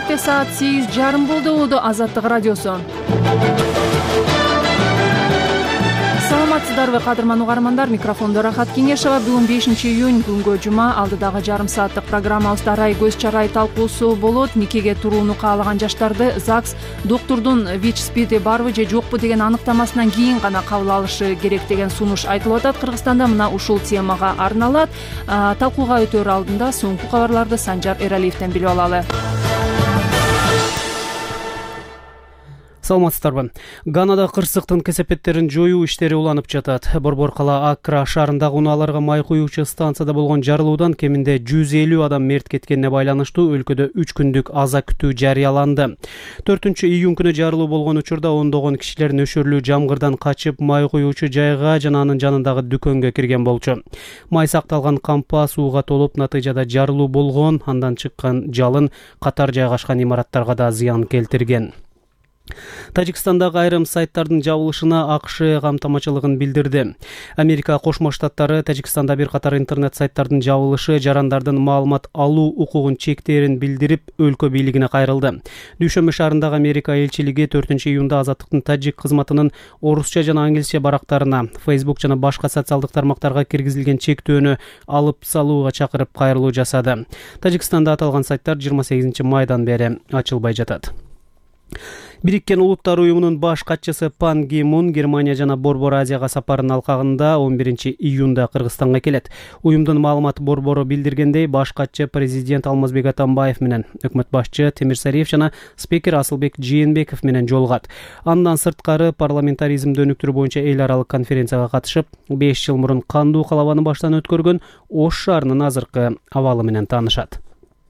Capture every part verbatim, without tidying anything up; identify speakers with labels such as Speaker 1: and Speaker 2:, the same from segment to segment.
Speaker 1: Кечте саат сегиз жарым болду. Азаттык радиосу. Саламатсыздарбы кадырман угармандар, микрофондо Рахат Кеңешова. Бүгүн бешинчи июнь, күнгө жума. Алдыдагы жарым сааттык программабызда арай көз чарай талкуусу болот. Никеге турууну каалаган жаштарды ЗАГС доктурдун ВИЧ-СПИДи барбы же жокпу деген аныктамасынан кийин гана кабыл алышы керек деген сунуш айтылып атат. Кыргызстанда мына ушул темага арналат. Талкууга өтөр алдында соңку кабарларды Санжар Эралиевден билип алалы.
Speaker 2: Саламатсыздарбы. Ганада кырсыктын кесепеттерин жоюу иштери уланып жатат. Борбор кала Аккра шаарындагы унааларга май куюучу станцияда болгон жарылуудан кеминде жүз элүү адам мерт кеткенине байланыштуу өлкөдө үч күндүк аза күтүү жарыяланды. төртүнчү июнь күнү жарылуу болгон учурда ондогон кишилер нөшөрлүү жамгырдан качып май куюучу жайга жана анын жанындагы дүкөнгө кирген болчу. Май сакталган кампа сууга толуп, натыйжада жарылуу болгон, андан чыккан жалын катар жайгашкан имараттарга да зыян келтирген. Тажикстандагы айрым сайттардын жабылышына АКШ камтамачылыгын билдирди. Америка Кошмо Штаттары Тажикстанда бир катар интернет сайттардын жабылышы жарандардын маалымат алуу укугун чектээрин билдирип, өлкө бийлигине кайрылды. Дүйшөмбү шаарындагы Америка элчилиги төртүнчү июнда Азаттыктын тажик кызматынын орусча жана англисче барактарына, Facebook жана башка социалдык тармактарга киргизилген чектөөнү алып салууга чакырып кайрылуу жасады. Тажикстанда аталган сайттар жыйырма сегизинчи майдан бери ачылбай жатат. Бириккен Улуттар уюмунун баш катчысы Пан Ги Мун Германия жана Борбор Азияга сапарын алкагында он биринчи июнда Кыргызстанга келет. Уюмдун маалымат борбору билдиргендей, баш катчы президент Алмазбек Атамбаев менен, өкмөт башчы Темирсариев жана спикер Асылбек Жээнбеков менен жолугат. Андан сырткары парламентаризмди өнүктүрүү боюнча эл аралык конференцияга катышып, беш жыл мурун кандуу калабаны баштан өткөргөн Ош шаарынын азыркы абалы менен таанышат.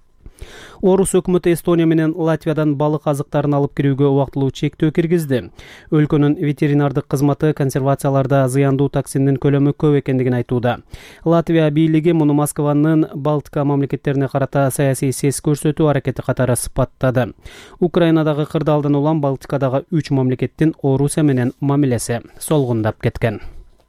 Speaker 2: Орус өкмөтү Эстония менен Латвиядан балык азыктарын алып кирүүгө убактылуу чектөө киргизди. Өлкөнүн ветеринардык кызматы консервацияларда зыяндуу токсиндин көлөмү көп экендигин айтууда. Латвия бийлиги муну Москванын Балтика мамлекеттерине карата саясий сес көрсөтүү аракети катары сыпаттады. Украинадагы кырдаалдан улам Балтикадагы үч мамлекеттин Орусия менен мамилеси солгундап кеткен.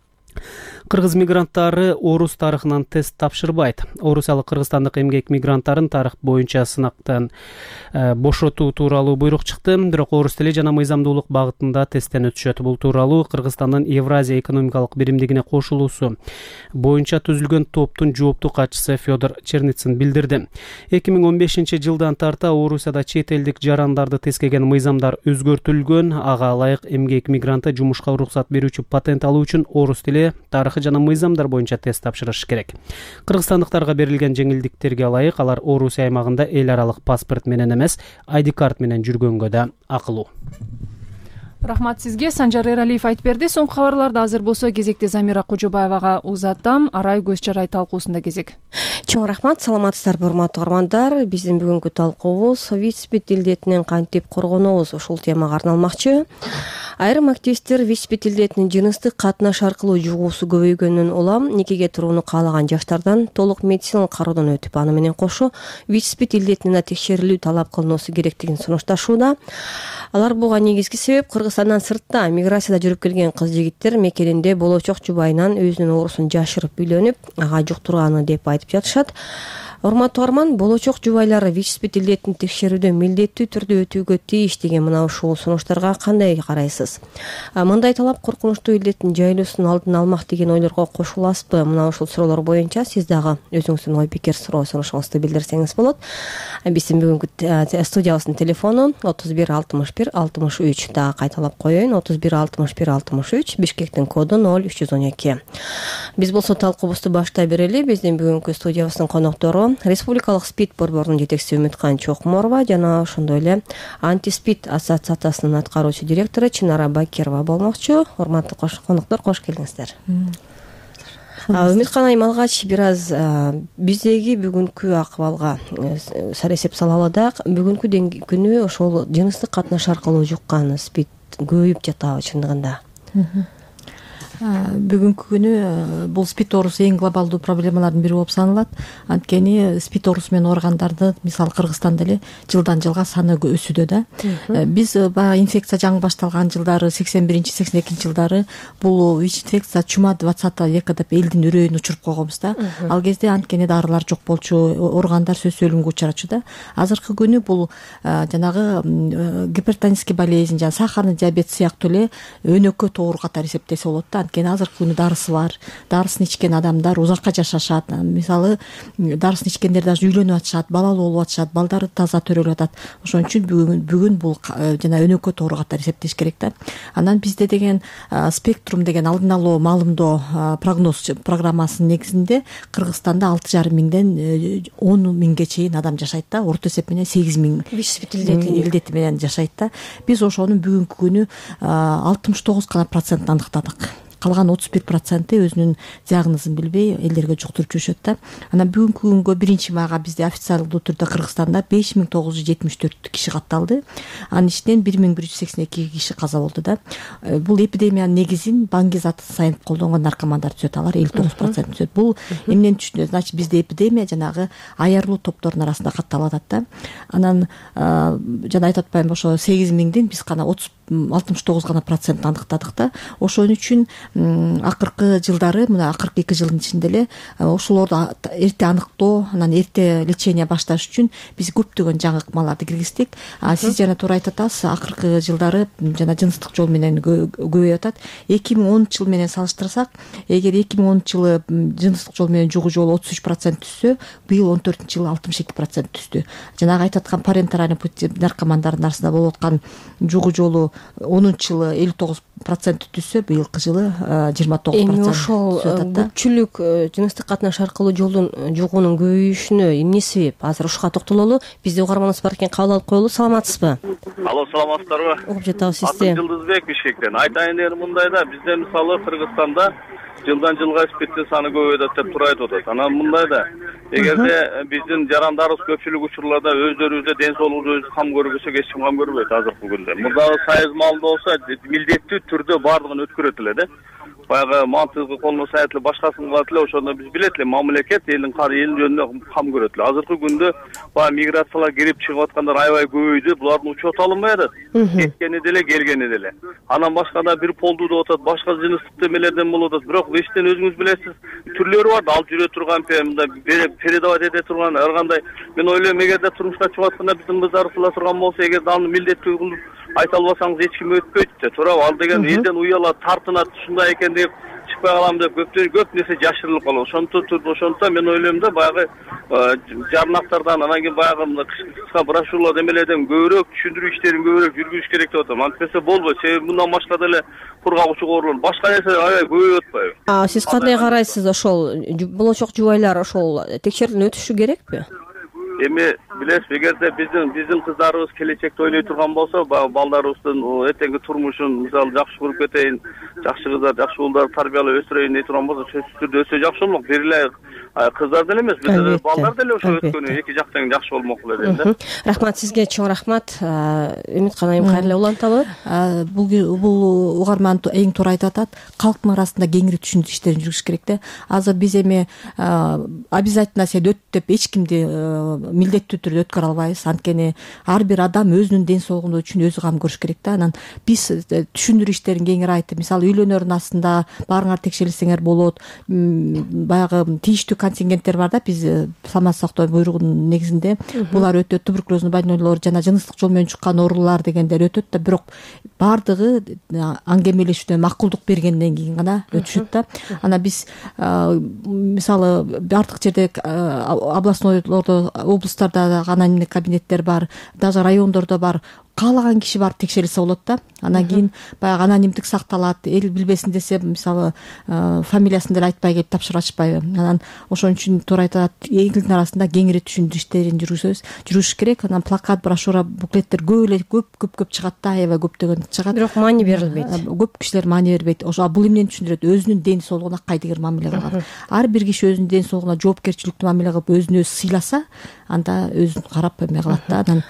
Speaker 2: Кыргыз мигранттары орус тарыхынан тест тапшырбайт. Орусиялык кыргызстандык эмгек мигранттарын тарых боюнча сынактан э, бошотуу тууралуу буйрук чыкты. Бирок орус тили жана мыйзамдуулук багытында тесттен өтүшөт. Бул тууралуу Кыргызстандын Евразия экономикалык биримдигине кошулуусу боюнча түзүлгөн топтун жооптуу катчысы Федор Черницын билдирди. эки миң он бешинчи жылдан тарта Орусияда чет элдик жарандарды тескеген мыйзамдар өзгөртүлгөн. Ага ылайык эмгек мигранты жумушка уруксат берүүчү патент алуу үчүн орус тили, тарыхы жана мыйзамдар боюнча тест тапшырышы керек. Кыргызстандыктарга берилген жеңилдиктерге ылайык алар Орусия аймагында эл аралык паспорт менен эмес, ай ди карт менен жүргөнгө да акылуу.
Speaker 1: Рахмат сизге. Санжар Эралиев айтып берди. Соңку кабарларды азыр болсо кезекте Замира Кожобаевага узаттым. Арай көз чарай талкуусунда кезек.
Speaker 3: Чоң рахмат, саламатсыздарбы урматтуу угармандар. Биздин бүгүнкү талкуубуз ВИЧ-СПИД илдетинен кантип коргонобуз ушул темага арналмакчы. Айрым активисттер ВИЧ-СПИД илдетинин жыныстык катнаш аркылуу жугуусу көбөйгөнүнөн улам никеге турууну каалаган жаштардан толук медициналык кароодон өтүп, аны менен кошо ВИЧ-СПИД илдетине текшерилүү талап кылынуусу керектигин сунушташууда. Алар буга негизги себеп Кыргызстандан сыртта миграцияда жүрүп келген кыз жигиттер мекенинде болочок жубайынан өзүнүн оорусун жашырып үйлөнүп, ага жуктурганы деп айтып жатышат. Урматтуу угарман, болочок жубайлар ВИЧ-СПИД илдетин текшерүүдөн милдеттүү түрдө өтүүгө тийиш деген мына ушул сунуштарга кандай карайсыз? Мындай талап коркунучтуу илдеттин жайылуусун алдын алмак деген ойлорго кошуласызбы? Мына ушул суроолор боюнча сиз дагы өзүңүздүн ой пикир суроо сунушуңузду билдирсеңиз болот. Биздин бүгүнкү студиябыздын телефону отуз бир алтымыш бир алтымыш үч. Дагы кайталап коеюн, отуз бир алтымыш бир алтымыш үч. Бишкектин коду ноль үч жүз он эки. Биз болсо талкуубузду баштай берели. Биздин бүгүнкү студиябыздын коноктору Республикалык СПИД борборунун жетекчиси Үмүткан Чокморова жана ошондой эле Антиспид ассоциациясынын аткаруучу директору Чынара Бакирова болмокчу. Урматтуу коноктор, кош келиңиздер. Үмүткан айым, алгач бир аз биздеги бүгүнкү акыбалга саресеп салалы да, бүгүнкү күнү ошол жыныстык катнаш аркылуу жуккан СПИД көбөйүп жатабы чындыгында?
Speaker 4: бүгүнкү күнү бул спид оорусу эң глобалдуу проблемалардын бири болуп саналат. Анткени спид оорусу менен ооругандарды мисалы Кыргызстанда эле жылдан жылга саны өсүүдө да. Биз баягы инфекция жаңы башталган жылдары сексен биринчи сексен экинчи жылдары бул инфекция чума двадцатого века деп элдин үрөйүн учуруп койгонбуз да. Ал кезде анткени дарылар жок болчу, ооругандар сөзсүз өлүмгө учурачу да. Азыркы күнү бул жанагы гипертонический болезнь, жана сахарный диабет сыяктуу эле өнөкөт оору катары эсептесе болот да. Анткени азыркы күнү дарысы бар. Дарысын ичкен адамдар узакка жашашат. Мисалы дарысын ичкендер даже үйлөнүп атышат, балалуу болуп атышат, балдары таза төрөлүп атат. Ошон үчүн бүгүн бүгүн бул жана өнөкөт оору катары эсептеш керек да. Анан бизде деген спектрум деген алдын алуу маалымдоо прогноз программасынын негизинде Кыргызстанда алты жарым миңден он миңге чейин адам жашайт да. Орто эсеп менен сегиз миң
Speaker 3: ВИЧ-спид илдети
Speaker 4: менен жашайт да. Биз ошонун бүгүнкү күнү алтымыш тогуз гана процентин аныктадык. Калган отуз бир проценти өзүнүн диагнозун билбей элдерге жуктуруп жүрүшөт да. Анан бүгүнкү күнгө биринчи майга бизде официалдуу түрдө Кыргызстанда беш миң тогуз жүз жетимиш төрт киши катталды. Анын ичинен бир миң бир жүз сексен эки киши каза болду да. Бул эпидемиянын негизин баңги затын сайынып колдонгон наркомандар түзөт. Алар элүү тогуз процент түзөт. Бул эмнени түшүнөт? Значит, бизде эпидемия жанагы аярлуу топтордун арасында катталып атат да. Анан жана айтып атпаймынбы, ошо сегиз миңдин биз гана алтымыш тогуз гана процент аныктадык да. Ошон үчүн акыркы жылдары, мына акыркы эки жылдын ичинде эле ошолорду эрте аныктоо, анан эрте лечение башташ үчүн биз көптөгөн жаңы ыкмаларды киргиздик. Сиз жана туура айтып атасыз, акыркы жылдары жана жыныстык жол менен көбөйүп атат. эки миң онунчу жыл менен салыштырсак, эгер эки миң онунчу жылы жыныстык жол менен жугуу жолу отуз үч процент түшсө, быйыл он төртүнчү жылы алтымыш эки процент түштү. Жанагы айтып аткан парентеральный путь наркомандардын арасында болуп аткан жугуу жолу онунчу жылы элүү тогуз процент түшсө, быйылкы жылы жыйырма тогуз процент.
Speaker 3: Эми ошол көпчүлүк жыныстык катнаш аркылуу жолдун жугуунун көбөйүшүнө эмне себеп? Азыр ушуга токтололу. Бизде угарманыбыз бар экен, кабыл алып коелу. Саламатсызбы?
Speaker 5: Алло, саламатсыздарбы?
Speaker 3: Угуп жатабыз сизди.
Speaker 5: Атым Жылдызбек, Бишкектен. Айтайын дегеним мындайда, бизде мисалы Кыргызстанда жылдан жылга спидтин саны көбөйүп атат деп тура айтып атат. Анан мындайда, эгерде биздин жарандарыбыз көпчүлүк учурларда өздөрүбүздө ден соолугубузду өзүбүз кам көрбөсөк, эч ким кам көрбөйт азыркы күндө. Мурдагы сайыз маалында болсо милдеттүү түрдө баардыгын өткөрөт эле да. Баягы мантыгы колуна саят эле башкасын кылат эле, ошондо биз билет эле, мамлекет элдин кары элдин жөнүнө кам көрөт эле. Азыркы күндө баягы миграциялар кирип чыгып аткандар аябай көбөйдү. Булардын учет алынбай атат. Кеткени деле, келгени деле. Анан башкада бир полдуу деп атат, башка жыныстык эмелерден болуп атат. Бирок эчтен өзүңүз билесиз, түрлөрү бар да, алып жүрө турган, мындай передавать эте турган, ар кандай. Мен ойлойм, эгерде турмушка чыгып атканда биздин кыздар кыла турган болсо, эгерде аны милдеттүү кылып айта албасаңыз эч ким өтпөйт. Туурабы? Ал деген элден уялат, тартынат, ушундай экен деп чыкпай калам деп көптөр көп нерсе жашырылып калат. Ошондон ошондон мен ойлойм да, баягы жарнактардан, анан кийин баягы кыска брошюралар эмелерден көбүрөөк түшүндүрүү иштерин көбүрөөк жүргүзүш керек деп атам. Антпесе болбойт. Себеби мындан башка деле кургак оорулар, башка нерсе аябай көбөйүп атпайбы?
Speaker 3: А сиз кандай карайсыз? Ошол болочок жубайлар ошол текшерүүдөн өтүшү керекпи?
Speaker 5: Эми билесиз, эгерде биздин биздин кыздарыбыз келечекти ойлой турган болсо, балдарыбыздын эртеңки турмушун мисалы жакшы куруп кетейин, жакшы кыздар, жакшы уулдар тарбиялап өстүрөйүн дей турган болсо, сөзсүз түрдө өсө жакшы болмок. Бир эле кыздар деле эмес, бизде балдар деле ошо өткөнү эки жактан жакшы болмок эле да.
Speaker 3: Рахмат сизге, чоң рахмат. Үмүт Канайым, кайрылуу уланталы.
Speaker 4: Бул бул угарман эң туура айтып атат. Калктын арасында кеңири түшүндүрүү иштерин жүргүзүш керек да. Азыр биз эми обязательно сен өт деп эч кимди милдеттүү түрдө өткөрө албайбыз. Анткени ар бир адам өзүнүн ден соолугу үчүн өзү кам көрүш керек да. Анан биз түшүндүрүү иштерин кеңири айтып, мисалы үйлөнөрүн астында баарыңар текшерилсеңер болот. Баягы тийиштүү контингенттер бар да, биз саламат сактоо буйругунун негизинде булар өтөт. Туберкулезный больнойлор жана жыныстык жол менен жуккан оорулар дегендер өтөт да, бирок баардыгы аңгемелешүүдөн макулдук бергенден кийин гана өтүшөт да. Анан биз мисалы баардык жерде областнойлордо, облустарда анонимдик кабинеттер бар, даже райондордо бар. Каалаган киши барып текшерилсе болот да. Анан кийин баягы анонимдик сакталат. Эл билбесин десе, мисалы фамилиясын деле айтпай келип тапшырачпайбы. Анан ошон үчүн туура айтат, элдин арасында кеңири түшүндүрүү иштерин жүргүзөбүз, жүрүш керек. Анан плакат, брошюра, буклеттер көп эле көп көп көп чыгат да, аябай көптөгөн чыгат.
Speaker 3: Бирок маани берилбейт.
Speaker 4: Көп кишилер маани бербейт. Ошо бул эмнени түшүндүрөт? Өзүнүн ден соолугуна кайдыгер мамиле кылган. Ар бир киши өзүнүн ден соолугуна жоопкерчиликтүү мамиле кылып өзүн өзү сыйласа, анда өзүн карап эме кылат да. Анан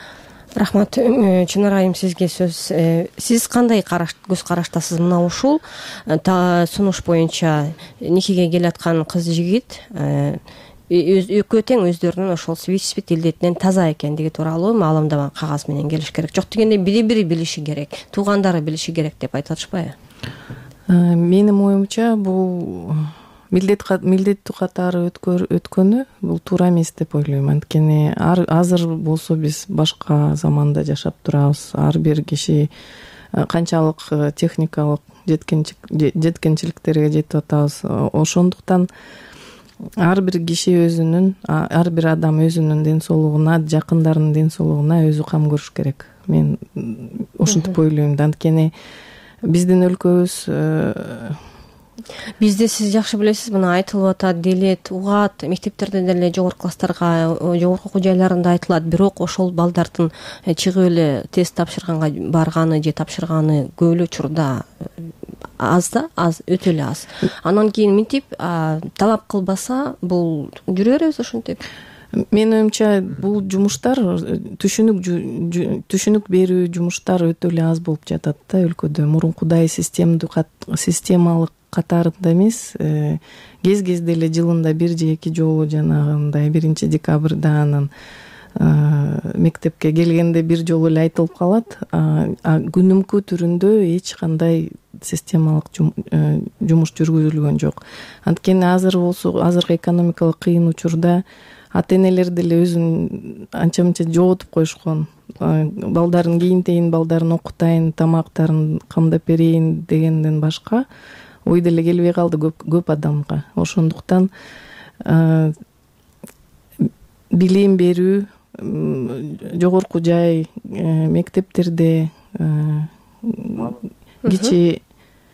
Speaker 3: Рахмат. Чынар айым, сизге сөз. Сиз кандай көз караштасыз мына ушул сунуш боюнча никеге келаткан кыз жигит экөө тең өздөрүнүн ошол ВИЧ-спид илдетинен таза экендиги тууралуу маалымдама кагаз менен келиш керек. Жок дегенде бири бири билиши керек, туугандары билиши керек деп айтып атышпайбы?
Speaker 6: Менин оюмча бул милдеттүү катары өткөнү бул туура эмес деп ойлойм. Анткени азыр болсо биз башка заманда жашап турабыз. Ар бир киши канчалык техникалык жеткенчиликтерге жетип атабыз. Ошондуктан ар бир киши өзүнүн, ар бир адам өзүнүн ден соолугуна, жакындарынын ден соолугуна өзү кам көрүш керек. Мен ошентип ойлойм. Анткени биздин өлкөбүз
Speaker 3: Бизде сиз жакшы билесиз, мына айтылып атат, делет, угат, мектептерде деле жогорку класстарга, жогорку окуу жайларында айтылат, бирок ошол балдардын чыгып эле тест тапшырганга барганы же тапшырганы көп эле учурда аз да, аз, өтө эле аз. Анан кийин мынтип талап кылбаса, бул жүрө беребиз ошентип.
Speaker 6: Менин оюмча бул жумуштар, түшүнүк түшүнүк берүү жумуштар өтө эле аз болуп жатат да өлкөдө. Мурункудай системалык катарында эмес, кез-кезде эле жылында бир же эки жолу жанагындай биринчи декабрда анан мектепке келгенде бир жолу эле айтылып калат, а күнүмкү түрүндө эч кандай системалык жумуш жүргүзүлгөн жок. Анткени азыр болсо, азыркы экономикалык кыйын учурда ата-энелер деле өзүн анча-мынча жоготуп коюшкон. Балдарын кийинтейин, балдарын окутайын, тамактарын камдап берейин дегенден башка ой деле келбей калды көп адамга. Ошондуктан билим берүү, жогорку жай мектептерде, кичи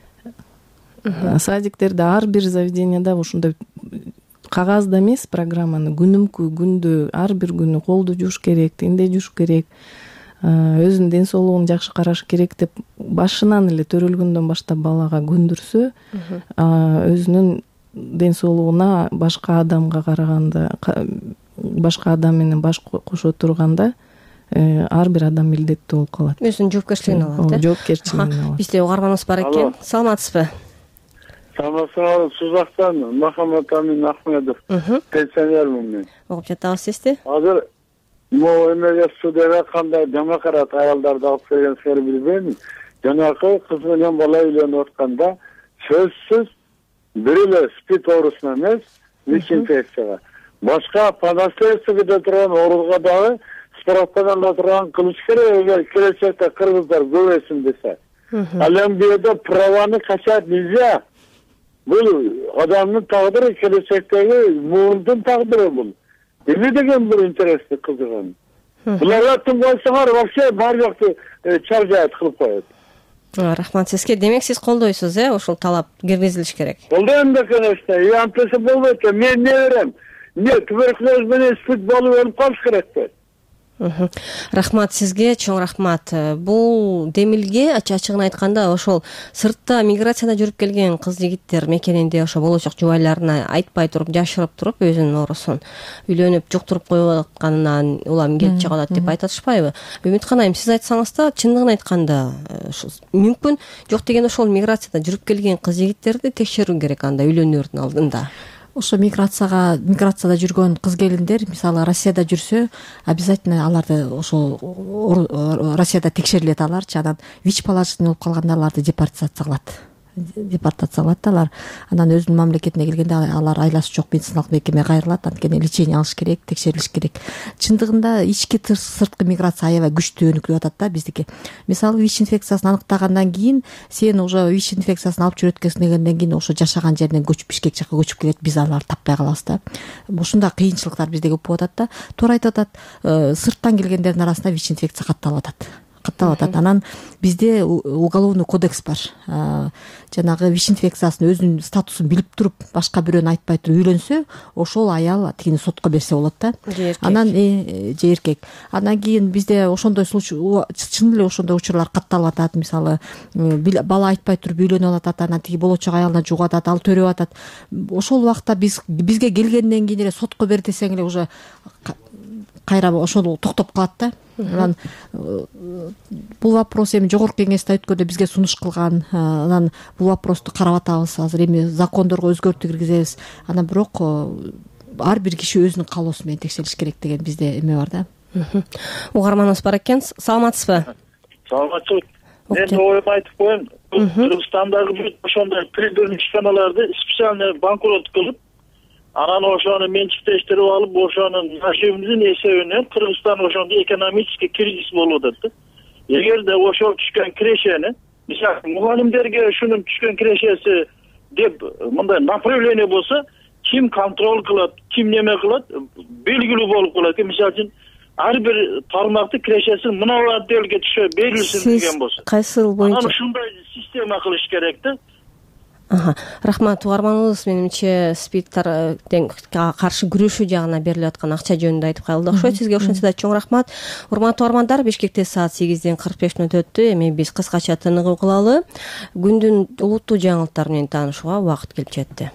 Speaker 6: садиктерде, ар бир заведенияда ошондой кагазда эмес программаны күнүмкү күндө ар бир күнү колду жууш керек, тиндей жууш керек, өзүнүн ден соолугун жакшы караш керек деп башынан эле төрөлгөндөн баштап балага көндүрсө, өзүнүн ден соолугуна башка адамга караганда, башка адам менен баш кошо турганда ар бир адам милдеттүү болуп калат.
Speaker 3: Өзүнүн жоопкерчилигин алат, э?
Speaker 6: Жоопкерчилигин алат.
Speaker 3: Бизде угарманыбыз бар экен. Саламатсызбы?
Speaker 7: Саламатсызбы, Сузактан Махамат Амин Ахмедов. Пенсионермин мен.
Speaker 3: Угуп жатабыз сизди.
Speaker 7: Азыр могу эмеге студияга кандай демократ аялдарды алып келгенсиңер билбейм. Жанакы кыз менен бала үйлөнүп атканда сөзсүз бир эле спид оорусуна эмес, ВИЧ-инфекцияга. Башка панацея турган ооруга дагы справкадан турган кылыш керек, эгер келечекте кыргыздар көбөйсүн десе. Ал эми бу жерде праваны качат нельзя. Бул адамдын тагдыры, келечектеги муундун тагдыры бул. Эмне деген бул интерести кызыган. Буларга тым койсоңор вообще бар жокту чаржайт кылып коет.
Speaker 3: Рахмат сизге. Демек сиз колдойсуз, э, ошол талап киргизилиш керек.
Speaker 7: Колдойм да, конечно. И антысы болбойт. Мен не берем? Не, туберкулез менен спид болуп өлүп калыш керек да.
Speaker 3: Рахмат сизге, чоң рахмат. Бул демилге ачык-ачыгын айтканда ошол сыртта миграцияда жүрүп келген кыз жигиттер мекенинде ошо болочок жубайларына айтпай туруп, жашырып туруп өзүнүн оорусун үйлөнүп жуктуруп коюп атканынан улам келип чыгып атат деп айтышпайбы? Үмүткан айым, сиз айтсаңыз да, чындыгын айтканда мүмкүн, жок деген ошол миграцияда жүрүп келген кыз жигиттерди текшерүү керек анда үйлөнүүрдүн алдында.
Speaker 4: Ошо миграцияга миграцияда жүргөн кыз келиндер, мисалы Россияда жүрсө, обязательно аларды ошо Россияда текшерилет аларчы, анан ВИЧ положительный болуп калганда аларды депортация кылат. депортация кылат алар. Анан өзүнүн мамлекетине келгенде алар айласы жок медициналык мекемеге кайрылат, анткени лечение алыш керек, текшерилиш керек. Чындыгында ички сырткы миграция аябай күчтүү өнүкүп атат да биздики. Мисалы ВИЧ инфекциясын аныктагандан кийин сен уже ВИЧ инфекциясын алып жүрөт экенсиңден кийин ошо жашаган жеринен көчүп Бишкек жака көчүп келет, биз аларды таппай калабыз да. Ушундай кыйынчылыктар бизде көп болуп атат да. Туура айтып атат, сырттан келгендердин арасында ВИЧ инфекция катталып атат. катталып атат. Анан бизде уголовный кодекс бар. Жанагы ВИЧ инфекциясын өзүнүн статусун билип туруп, башка бирөөнү айтпай туруп үйлөнсө, ошол аял тигини сотко берсе болот да. Анан же эркек. Андан кийин бизде ошондой случай, чын эле ошондой учурлар катталып атат. Мисалы, бала айтпай туруп үйлөнүп атат, анан тиги болочок аялына жугуп атат, ал төрөп атат. Ошол убакта биз бизге келгенден кийин эле сотко бер десең эле уже кайра ошол токтоп калат да. Анан бул вопрос эми жогорку кеңеште өткөндө бизге сунуш кылган, анан бул вопросту карап атабыз. Азыр эми закондорго өзгөртүү киргизебиз. Анан бирок ар бир киши өзүнүн каалоосу менен текшерилиш керек деген бизде эме бар да.
Speaker 3: Угарманыбыз бар экен. Саламатсызбы?
Speaker 8: Саламатчылык. Мен оюмду айтып коеюн. Кыргызстандагы бүт ошондой придурный ишканаларды специально банкрот кылып, анан ошону менчиктештирип алып, ошонун нашибимиздин эсебинен Кыргызстан ошондой экономический кризис болуп атат. Эгерде ошол түшкөн кирешени, мисалы мугалимдерге ушунун түшкөн кирешеси деп мындай направление болсо, ким контроль кылат, ким неме кылат, белгилүү болуп калат. Мисалы үчүн ар бир тармакты кирешесин мына отделге түшө берилсин деген болсо.
Speaker 3: Кайсы ыл боюнча?
Speaker 8: Анан ушундай система кылыш керек да.
Speaker 3: Аха, рахмат. Угарманыбыз менимче спидтерден каршы күрөшүү жагына берилип аткан акча жөнүндө айтып калды окшойт. Сизге ошентсе да чоң рахмат. Урматтуу угармандар, Бишкекте саат сегизден кырк беш мүнөт өттү. Эми биз кыскача тыныгуу кылалы. Күндүн улуттуу жаңылыктары менен таанышууга убакыт келип жетти.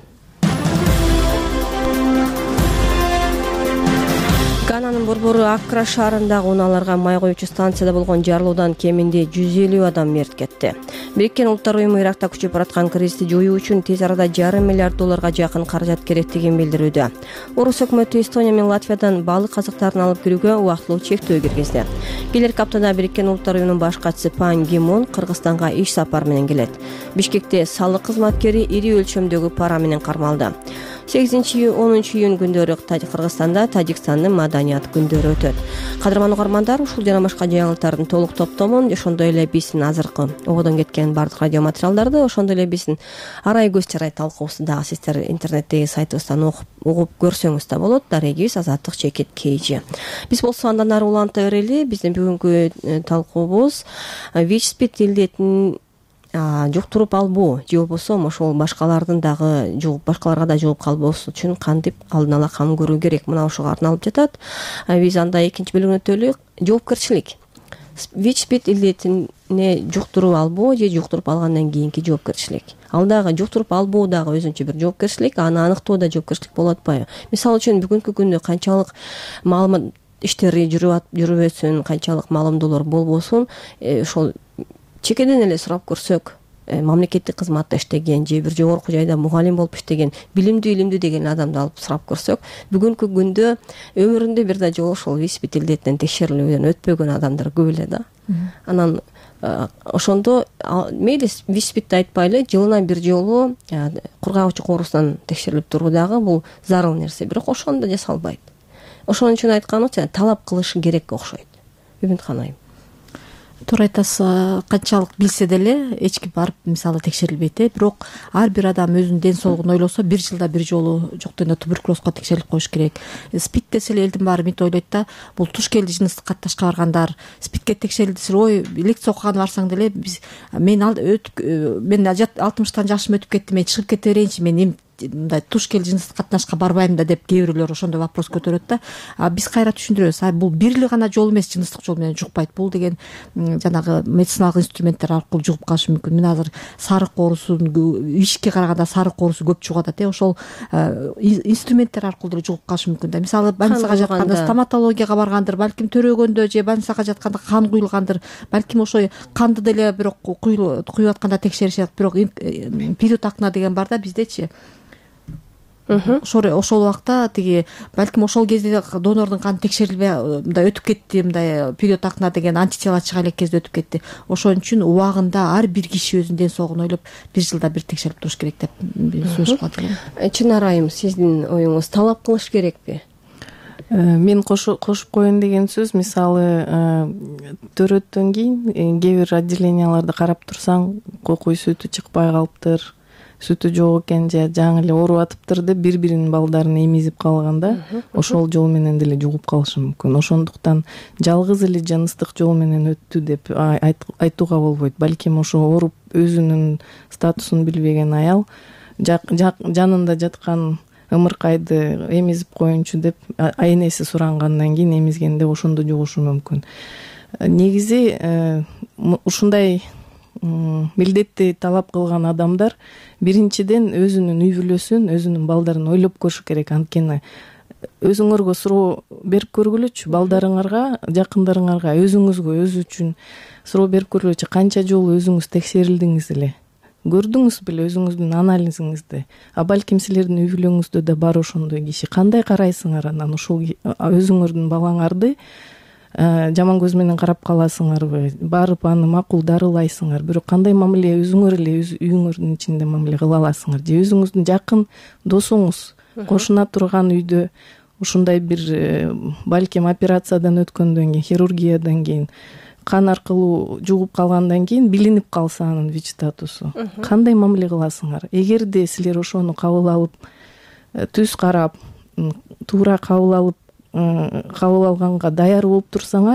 Speaker 3: Гананын борбору Аккра шаарындагы унааларга май коюучу станцияда болгон жарылуудан кеминде жүз элүү адам мерт кетти. Бириккен Улуттар уюму Иракта күчөп бараткан кризисти жоюу үчүн тез арада жарым миллиард долларга жакын каражат керектигин билдирүүдө. Орус өкмөтү Эстония менен Латвиядан балык казыктарын алып кирүүгө убактылуу чектөө киргизди. Келерки аптада Бириккен Улуттар уюмунун баш катчысы Пан Ги Мун Кыргызстанга иш сапар менен келет. Бишкекте салык кызматкери ири өлчөмдөгү пара менен кармалды. сегизинчи онунчу июнь күндөрү Кыргызстанда Тажикстандын маданият күндөрү өтөт. Кадырман угармандар, ушул жана башка жаңылыктардын толук топтомун, ошондой эле биздин азыркы ободон кеткен бардык радио материалдарды, ошондой эле биздин арай көз чарай талкуубузду дагы сиздер интернеттеги сайтыбыздан угуп көрсөңүз да болот. Дарегибиз Азаттык Чекит Кейжи. Биз болсо андан ары уланта берели. Биздин бүгүнкү талкуубуз ВИЧ-СПИД илдетин жуктуруп албоо же болбосо ошол башкалардын дагы жугуп башкаларга да жугуп калбоосу үчүн кантип алдын ала кам көрүү керек, мына ошого арналып жатат. Биз анда экинчи бөлүгүнө өтөлүк. Жоопкерчилик. ВИЧ-СПИД илдетине жуктуруп албоо же жуктуруп алгандан кийинки жоопкерчилик. Ал дагы жуктуруп албоо дагы өзүнчө бир жоопкерчилик, аны аныктоо да жоопкерчилик болуп атпайбы? Мисалы үчүн бүгүнкү күндө канчалык маалымат иштери жүрүп жүрбөсүн, канчалык маалымдоолор болбосун, ошол чекеден эле сурап көрсөк, мамлекеттик кызматта иштеген же бир жогорку жайда мугалим болуп иштеген, билимдүү илимдүү деген адамды алып сурап көрсөк, бүгүнкү күндө өмүрүндө бир да жолу ошол ВИЧ-СПИД илдетинен текшерилүүдөн өтпөгөн адамдар көп эле да. Анан ошондо мейли ВИЧ-СПИДти айтпайлы, жылына бир жолу кургагычы оорусунан текшерилип туруу дагы бул зарыл нерсе, бирок ошондо жасалбайт. Ошон үчүн айтканым талап кылыш керек окшойт. Үмүтхан айым.
Speaker 4: Туура айтасыз, канчалык билсе деле эч ким барып мисалы текшерилбейт э. Бирок ар бир адам өзүнүн ден соолугун ойлосо бир жылда бир жолу жок дегенде туберкулезго текшерилип коюш керек. СПИД десе эле элдин баары мынтип ойлойт да, бул туш келди жыныстык катташка баргандар СПИДке текшерилди десе, ой, лекция окуганы барсаң деле биз мен мен алтымыштан жашым өтүп кетти, мен чыгып кете берейинчи, мен мындай туш кел жыныстык катнашка барбайм да деп кээ бирөөлөр ошондой вопрос көтөрөт да. А биз кайра түшүндүрөбүз, бул бир эле гана жол эмес, жыныстык жол менен жукпайт. Бул деген жанагы медициналык инструменттер аркылуу жугуп калышы мүмкүн. Мен азыр сарык оорусун ишке караганда сарык оорусу көп жугуп атат э. Ошол инструменттер аркылуу деле жугуп калышы мүмкүн да. Мисалы больницага жатканда стоматологияга баргандыр, балким төрөгөндө же больницага жатканда кан куюлгандыр, балким ошо канды деле бирок куюп атканда текшеришет, бирок период акына деген бар да биздечи. Ошол ошол убакта тиги балким ошол кезде донордун каны текшерилбей мындай өтүп кетти, мындай период акына деген антитела чыга элек кезде өтүп кетти. Ошон үчүн убагында ар бир киши өзүнүн ден соолугун ойлоп бир жылда бир текшерип туруш керек деп сунуш кылат элем.
Speaker 3: Чынар айым, сиздин оюңуз талап кылыш керекпи?
Speaker 6: Мен кошуп коеюн деген сөз, мисалы төрөттөн кийин кээ бир отделенияларды карап турсаң, кокуй сүтү чыкпай калыптыр, сүтү жок экен же жаңы эле ооруп атыптыр деп бири-биринин балдарын эмизип калганда, ошол жол менен деле жугуп калышы мүмкүн. Ошондуктан жалгыз эле жыныстык жол менен өттү деп айтууга болбойт. Балким ошо ооруп өзүнүн статусун билбеген аял жанында жаткан ымыркайды эмизип коеюнчу деп энеси сурангандан кийин эмизгенде ошондо жугушу мүмкүн. Негизи ушундай милдетти талап кылган адамдар биринчиден өзүнүн үй бүлөсүн, өзүнүн балдарын ойлоп көрүшү керек. Анткени өзүңөргө суроо берип көргүлөчү, балдарыңарга, жакындарыңарга, өзүңүзгө, өзү үчүн суроо берип көргүлөчү. Канча жолу өзүңүз текшерилдиңиз эле, көрдүңүз беле өзүңүздүн анализиңизди? А балким силердин үй бүлөңүздө да бар ошондой киши. Кандай карайсыңар анан ушул өзүңөрдүн балаңарды жаман көз менен карап каласыңарбы? Барып аны макул дарылайсыңар, бирок кандай мамиле өзүңөр эле өз үйүңөрдүн ичинде мамиле кыла аласыңар? Же өзүңүздүн жакын досуңуз кошуна турган үйдө ушундай бир балким операциядан өткөндөн кийин, хирургиядан кийин, кан аркылуу жугуп калгандан кийин билинип калса анын ВИЧ статусу, кандай мамиле кыласыңар? Эгерде силер ошону кабыл алып, түз карап, туура кабыл алып кабыл алганга даяр болуп турсаңар,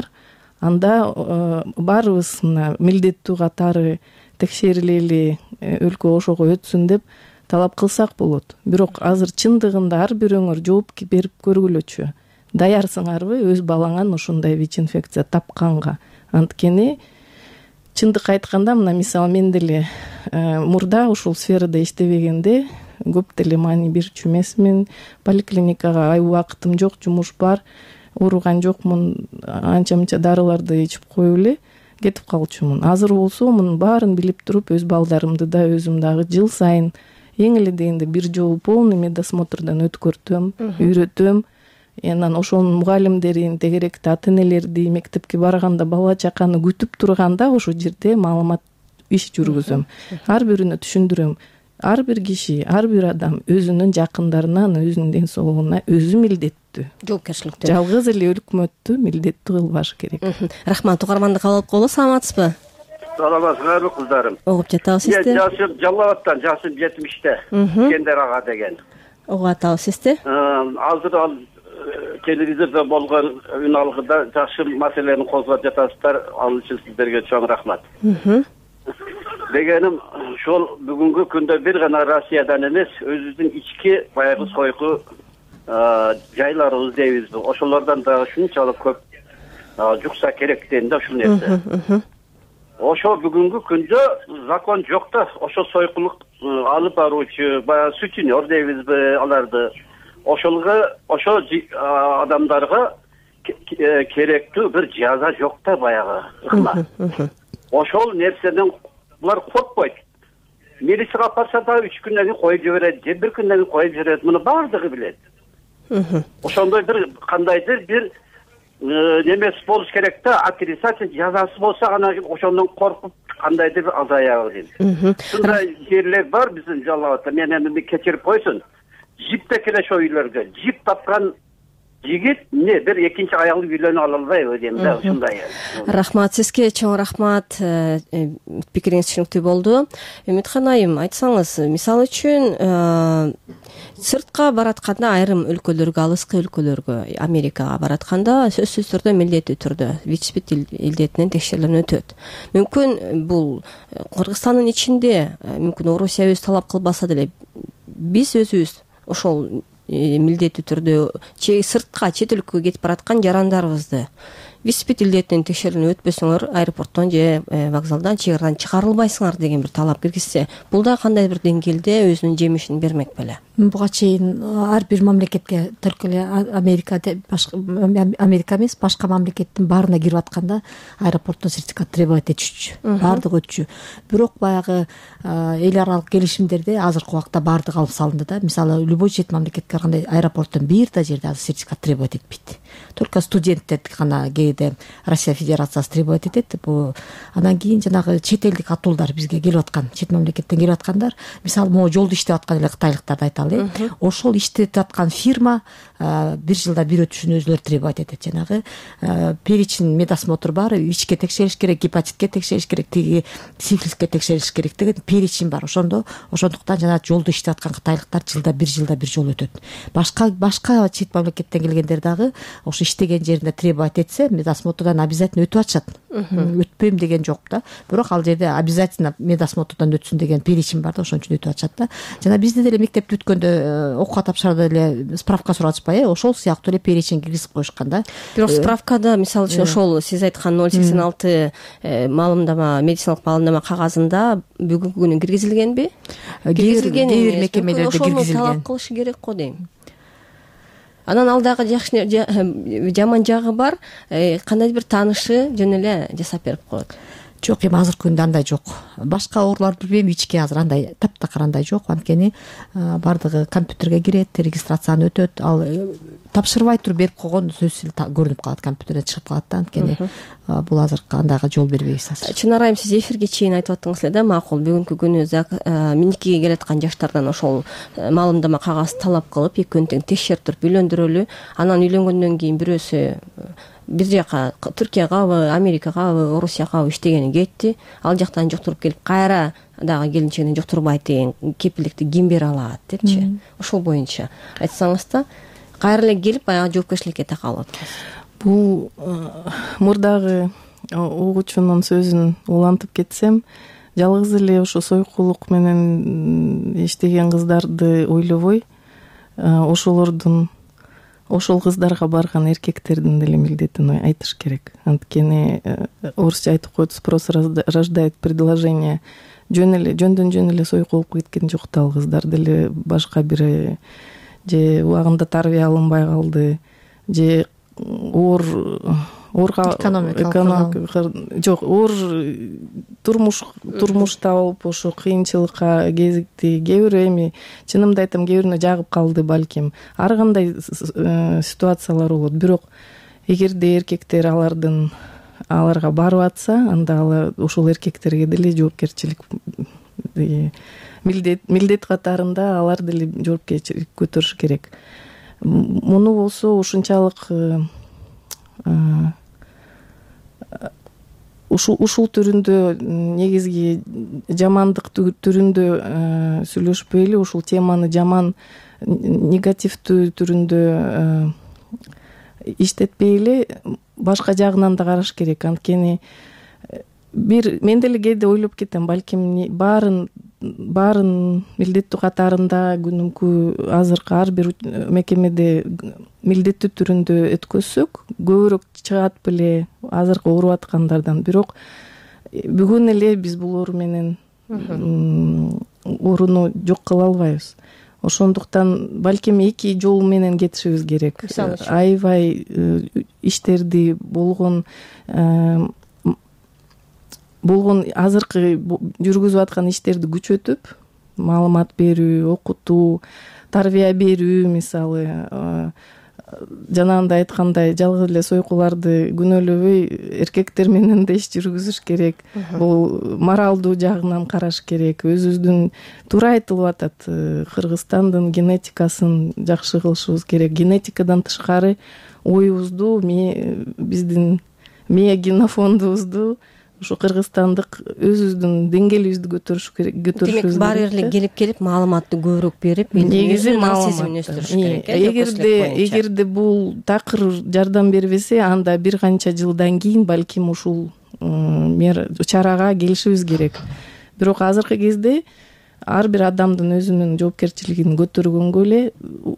Speaker 6: анда баарыбыз мына милдеттүү катары текшерилели, өлкө ошого өтсүн деп талап кылсак болот. Бирок азыр чындыгында ар бирөөңөр жооп берип көргүлөчү. Даярсыңарбы өз балаңан ушундай ВИЧ инфекция тапканга? Анткени чындык айтканда, мына мисалы мен деле мурда ушул сферада иштебегенде көп деле маани берчү эмесмин. Поликлиникага ай убакытым жок, жумуш бар, ооруган жокмун, анча мынча дарыларды ичип коюп эле кетип калчумун. Азыр болсо мунун баарын билип туруп, өз балдарымды да өзүм дагы жыл сайын эң эле дегенде бир жолу полный медосмотрдон өткөртөм, үйрөтөм. Анан ошонун мугалимдерин, тегеректи ата энелерди, мектепке барганда бала чаканы күтүп турганда ошол жерде маалымат иш жүргүзөм. Ар бирүнө түшүндүрөм. Ар бир киши, ар бир адам өзүнүн жакындарына, өзүнүн ден соолугуна өзү милдеттүү,
Speaker 3: жоопкерчиликтүү, жалгыз
Speaker 6: эле өкмөттү милдеттүү кылбаш керек.
Speaker 3: Рахмат. Угарманды кабыл алып коелу. Саламатсызбы?
Speaker 5: Саламатсызбы кыздарым?
Speaker 3: Угуп жатабыз сизди.
Speaker 5: Жасым Жалал Абадтан, жасым жетимиште. Кендер ага деген.
Speaker 3: Угуп атабыз сизди.
Speaker 5: Азыр ал телевизордо болгон үн алгыда жакшы маселени козгоп жатасыздар. Ал үчүн сиздерге чоң рахмат. Дегеним, ошол бүгүнкү күндө бир гана Россиядан эмес, өзүбүздүн ички баягы сойку жайларыбыз дейбизби, ошолордон дагы ушунчалык көп жукса керек дейм да ушул нерсе. Ошо бүгүнкү күндө закон жок да, ошо сойкулук алып баруучу баягы сутенер дейбизби аларды. Ошолго, ошо адамдарга керектүү бир жаза жок да баягы. Ошол нерседен булар коркпойт. Милицияга алып барса да үч күндөн кийин коюп жиберет, же бир күндөн кийин коюп жиберет. Муну баардыгы билет. Ошондой бир кандайдыр бир немеси болуш керек да, отрицательный жазасы болса гана ошондон коркуп кандайдыр бир азаябы дейм. Ушундай жерлер бар биздин Жалал Абадта. Мен эми кечирип койсун. Жиптек эле ошо үйлөргө жип тапкан жигит не бир экинчи аялы үйлөнүп ала албайбы дейм да, ушундай.
Speaker 3: Рахмат сизге, чоң рахмат. Пикириңиз түшүнүктүү болду. Үмүткан айым, айтсаңыз, мисалы үчүн сыртка баратканда, айрым өлкөлөргө, алыскы өлкөлөргө, Америкага баратканда сөзсүз түрдө милдеттүү түрдө ВИЧ илдетинен текшерүүлөрдөн өтөт. Мүмкүн бул Кыргызстандын ичинде, мүмкүн Орусия өзү талап кылбаса деле, биз өзүбүз ошол милдеттүү түрдө сыртка, чет өлкөгө кетип бараткан жарандарыбызды ВИЧ илдетинен текшерүүдөн өтпөсөңөр, аэропорттон же вокзалдан, чек арадан чыгарылбайсыңар деген бир талап киргизсе, бул да кандай бир деңгээлде өзүнүн жемишин бермек беле?
Speaker 4: Буга чейин ар бир мамлекетке, только эле Америка Америка эмес, башка мамлекеттин баарына кирип атканда аэропорттон сертификат требовать этишчү, баардыгы өтчү. Бирок баягы эл аралык келишимдерде азыркы убакта баардыгы алып салынды да. Мисалы, любой чет мамлекетке барганда аэропорттон бир да жерде азыр сертификат требовать этпейт. Только студенттер гана кээде Россия Федерациясы требовать этет. Бул анан кийин жанагы чет элдик атуулдар, бизге келип аткан, чет мамлекеттен келип аткандар, мисалы, могу жолдо иштеп аткан эле кытайлыктарды айталы. Ошол иштетип аткан фирма бир жылда бир өтүшүн өзүлөрү требовать этет. Жанагы перечень медосмотр бар, ичке текшериш керек, гепатитке текшериш керек, тиги сифилиске текшериш керек деген перечень бар. Ошондо ошондуктан жана жолдо иштеп аткан кытайлыктар жылда бир жылда бир жолу өтөт. Башка башка чет мамлекеттен келгендер дагы ошо иштеген жеринде требовать этсе, медосмотрдан обязательно өтүп атышат. Өтпөйм деген жок да. Бирок ал жерде обязательно медосмотрдан өтсүн деген перечень бар да, ошон үчүн өтүп атышат да. Жана бизде деле мектепти өткөндө окууга тапшырда эле справка суратышпайбы? Ошол сыяктуу эле перечень киргизип коюшкан да.
Speaker 3: Бирок справкада, мисалы үчүн, ошол сиз айткан ноль сексен алты маалымдама, медициналык маалымдама кагазында бүгүнкү күнү киргизилгенби?
Speaker 4: Киргизилген. Кээ бир мекемелерде киргизилген.
Speaker 3: Ошону талап кылышы керек го дейм. Анан ал дагы жакшы жаман жагы бар, кандайдыр бир таанышы жөн эле жасап берип коет.
Speaker 4: Жок, эми азыркы күндө андай жок. Башка ооруларды билбейм, ички азыр андай таптакыр андай жок. Анткени бардыгы компьютерге кирет, регистрацияны өтөт. Ал тапшырбай туруп берип койгон сөзсүз көрүнүп калат, компьютерден чыгып калат да. Анткени бул азыркы андайга жол бербейбиз азыр.
Speaker 3: Чынар айым, сиз эфирге чейин айтып аттыңыз эле да, макул бүгүнкү күнү миникиге келаткан жаштардан ошол маалымдама кагаз талап кылып, экөөнү тең текшерип туруп үйлөндүрөлү. Анан үйлөнгөндөн кийин бирөөсү бир жака Түркиягабы, Америкагабы, Орусиягабы иштегени кетти. Ал жактан жуктуруп келип кайра дагы келинчегин жуктурбайт деген кепилдикти ким бере алат депчи. Ошол боюнча айтсаңыз да, кайра эле келип баягы жоопкерчиликке такалып атасыз.
Speaker 6: Бул мурдагы угуучунун сөзүн улантып кетсем, жалгыз эле ошо сойкулук менен иштеген кыздарды ойлобой, ошолордун ошол кыздарга барган эркектердин деле милдетин айтыш керек. Анткени орусча айтып коет, спрос рождает предложение. Жөн эле жөндөн жөн эле сойкулуп кеткен жок да, ал кыздар деле башка бир же убагында тарбия алынбай калды, же оор орга экономика жок, оор турмуш турмушта болуп ошо кыйынчылыкка кезикти. Кээ бирөө эми чынымды айтам, кээ бирөөнө жагып калды балким. Ар кандай ситуациялар болот. Бирок эгерде эркектер алардын аларга барып атса, анда алар ошол эркектерге деле жоопкерчилик милдет милдет катарында алар деле жоопкерчилик көтөрүш керек. Муну болсо ушунчалык ушул ушул түрүндө, негизги жамандык түрүндө сүйлөшпөйлү, ушул теманы жаман негативдүү түрүндө иштетпейли, башка жагынан да караш керек. Анткени бир мен деле кээде ойлоп кетем, балким баарын баарын милдеттүү катарында күнүмкү азыркы ар бир мекемеде милдеттүү түрүндө өткөзсөк, көбүрөөк чыгат беле азыркы ооруп аткандардан. Бирок бүгүн эле биз бул оору менен ооруну жок кыла албайбыз. Ошондуктан балким эки жол менен кетишибиз керек. Аябай иштерди болгон болгон азыркы жүргүзүп аткан иштерди күчөтүп, маалымат берүү, окутуу, тарбия берүү, мисалы жанагындай айткандай жалгыз эле сойкуларды күнөөлөбөй эркектер менен да иш жүргүзүш керек. Бул моралдуу жагынан караш керек. Өзүбүздүн туура айтылып атат, Кыргызстандын генетикасын жакшы кылышыбыз керек. Генетикадан тышкары оюбузду, биздин мия генофондубузду, ушу кыргызстандык өзүбүздүн деңгээлибизди көтөрүш керек, көтөрүшүбүз керек. Демек
Speaker 3: баары эле келип келип маалыматты көбүрөөк берип, негизи сезимин өстүрүш керек.
Speaker 6: Эгерде эгерде бул такыр жардам бербесе, анда бир канча жылдан кийин балким ушул чарага келишибиз керек. Бирок азыркы кезде ар бир адамдын өзүнүн жоопкерчилигин көтөргөнгө эле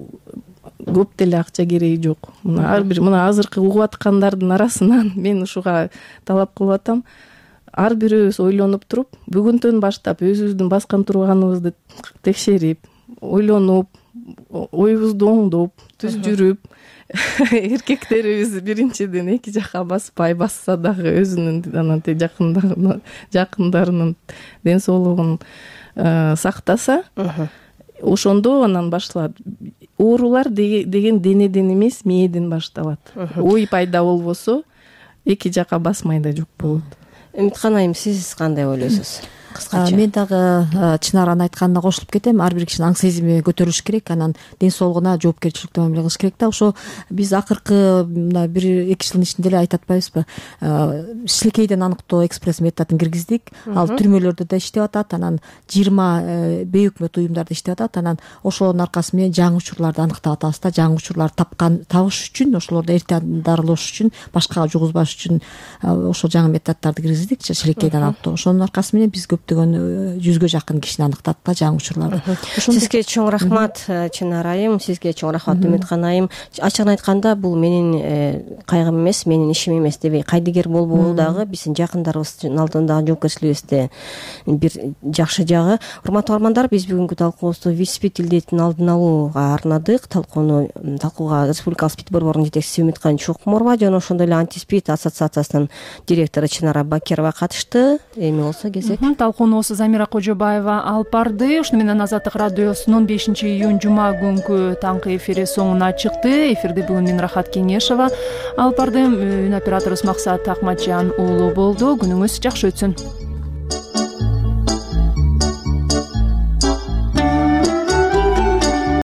Speaker 6: көп деле акча кереги жок. Мына ар бир мына азыркы угуп аткандардын арасынан мен ушуга талап кылып атам. Ар бирөөбүз ойлонуп туруп, бүгүндөн баштап өзүбүздүн баскан турганыбызды текшерип, ойлонуп, оюбузду оңдоп, түз жүрүп, эркектерибиз биринчиден эки жака баспай, басса дагы өзүнүн анан жакындарынын ден соолугун сактаса, ошондо анан башталат. Оорулар деген денеден эмес, мээден башталат. Ой пайда болбосо, эки жака басмай да жок болот.
Speaker 3: Үмүткан айым, сиз кандай ойлойсуз? Кыскача.
Speaker 4: Мен дагы Чынаранын айтканына кошулуп кетем. Ар бир кишинин аң сезими көтөрүлүш керек, анан ден соолугуна жоопкерчиликтүү мамиле кылыш керек да. Ошо биз акыркы мына бир эки жылдын ичинде эле айтып атпайбызбы? Шилекейден аныктоо экспресс методун киргиздик. Ал түрмөлөрдө да иштеп атат, анан жыйырма бейөкмөт уюмдарда иштеп атат. Анан ошонун аркасы менен жаңы учурларды аныктап атабыз да. Жаңы учурларды тапкан табыш үчүн, ошолорду эрте дарылош үчүн, башкага жугузбаш үчүн ошол жаңы методдорду киргиздик, шилекейден аныктоо. Ошонун аркасы менен биз көп көптөгөн жүзгө жакын кишини аныктадык да жаңы учурларды.
Speaker 3: Сизге чоң рахмат Чынар айым, сизге чоң рахмат Үмүткан айым. Ачыгын айтканда бул менин кайгым эмес, менин ишим эмес дебей, кайдыгер болбоо дагы биздин жакындарыбыздын алдындагы жоопкерчилигибизде бир жакшы жагы. Урматтуу угармандар, биз бүгүнкү талкуубузду ВИЧ-СПИД илдетин алдын алууга арнадык. Талкууну талкууга Республикалык СПИД борборунун жетекчиси Үмүткан Чукмурова жана ошондой эле Антиспид ассоциациясынын директору Чынара Бакирова катышты. Эми болсо кезек.
Speaker 1: Талкууну Замира Кожобаева алып барды. Ушуну менен Азаттык радиосунун бешинчи июнь жума күнкү таңкы эфири соңуна чыкты. Эфирди бүгүн мен Рахат Кеңешова алып бардым. Үн операторубуз Максат Акматжан уулу болду. Күнүңүз жакшы өтсүн.